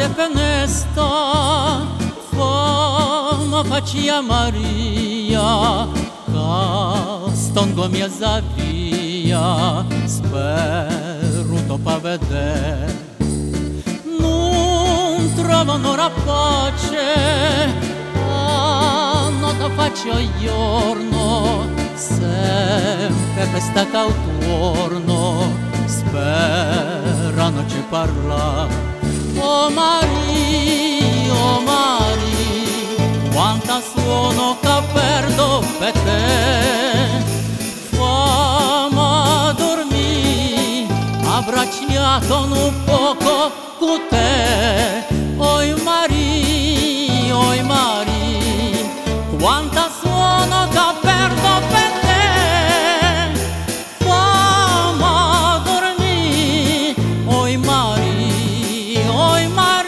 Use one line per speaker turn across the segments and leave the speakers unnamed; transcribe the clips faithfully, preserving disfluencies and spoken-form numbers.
de fenesta fama facia Maria, castongo mia zavia, spero pa vedere. Non trovano ora pace, nota faccio giorno, sempre questa cautorno, sperano ci parla. Oh Maria, oh Maria, quanta suono che perdo per te. Fammi dormire, abbracciato un poco con te. Oh Maria, oh Maria, quanta suono che perdo per te. Fammi dormire, oh Maria, oh Maria.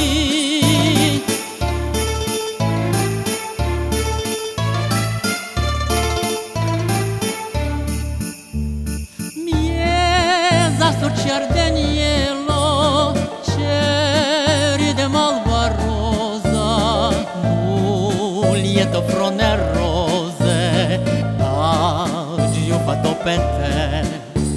Mieza sorciar denielo, ceri de malva rosa, mulieto frone rose, agio fatto per te.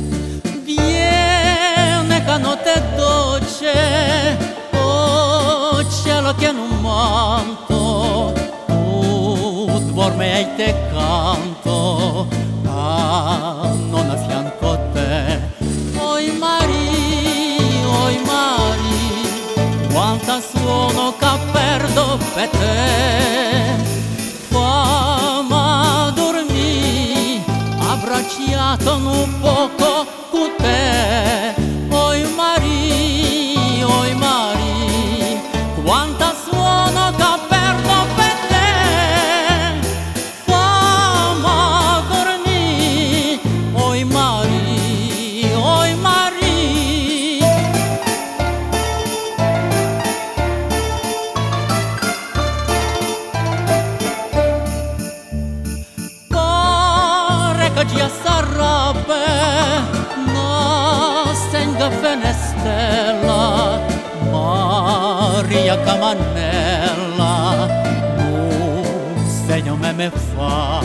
Viene che notte dolce, oh cielo che non manto, tu dorme e te canto, ah, non a fianco te. Oi Maria, oi Maria, quanta suono che perdo per te. Fammi dormire, abbracciato un poco con te. Oi Maria, oi Maria, quanta suono che perdo per te. Fammi dormire, oi Maria, oi Maria. Già sarebbe una stenga fenestella, Maria Camannella, un segno me me fa.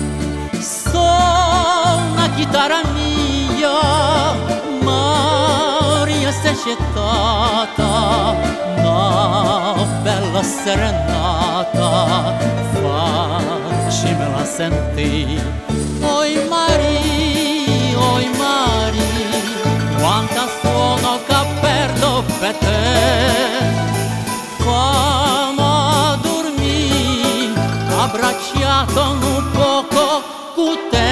Sono una chitarra mia, Maria sei scettata, una bella serenata, faccimela sentire. Oi Maria, oi Maria, quanta suono che perdo per te. Fammi dormire, abbracciato un poco con te.